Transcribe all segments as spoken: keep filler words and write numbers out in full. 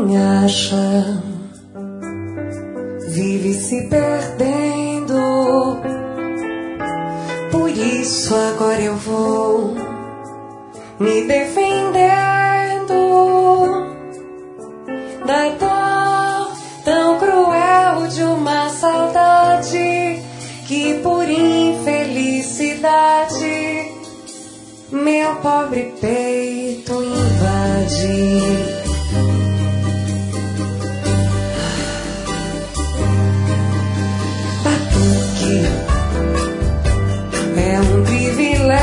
quem acha vive se perdendo. Por isso agora eu vou me defendendo da dor tão cruel de uma saudade que por infelicidade meu pobre peito invade. É um privilégio,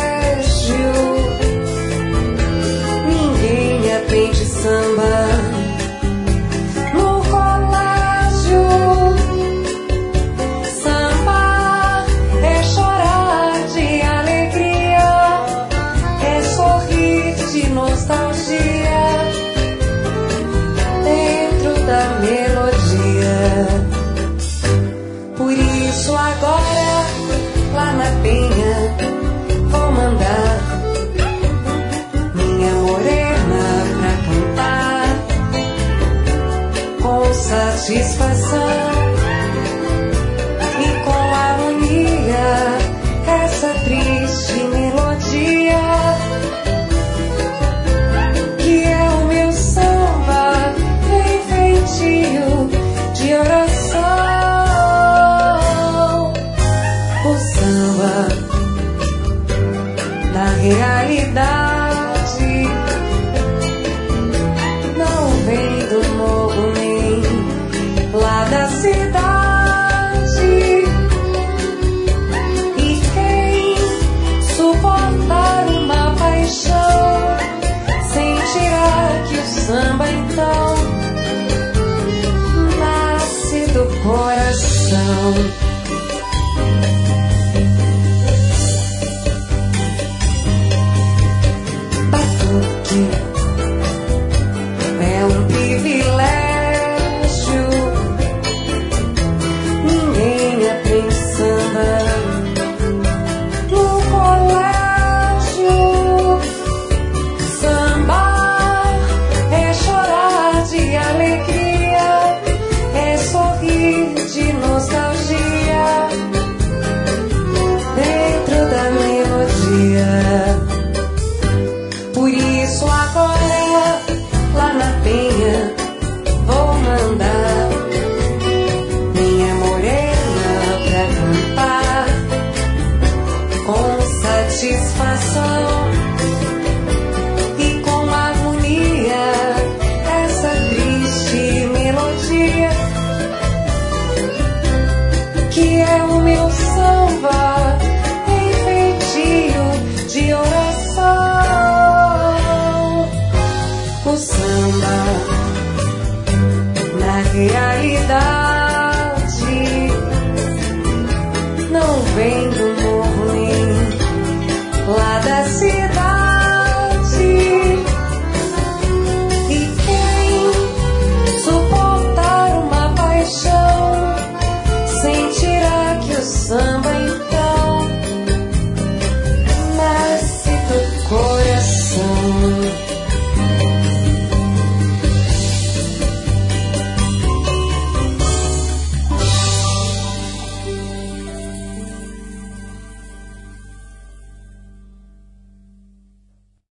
ninguém aprende samba no colégio. Samba é chorar de alegria, é sorrir de nostalgia dentro da melodia. Por isso agora lá na Penha vou mandar minha morena pra cantar com satisfação e com harmonia essa triste melodia que é o meu samba enfeitio de oração. Na realidade não vem do morro nem lá da cidade, e quem suportar uma paixão sentirá que o samba então nasce do coração. É um privilégio, ninguém aprende samba no colégio. Samba é chorar de alegria, é sorrir de nostalgia dentro da melodia. Por isso agora lá na Penha vou mandar minha morena pra cantar com satisfação e com harmonia essa triste melodia que é o meu samba enfeitio de oração. O samba, na realidade, não vem do morro nem lá da cidade.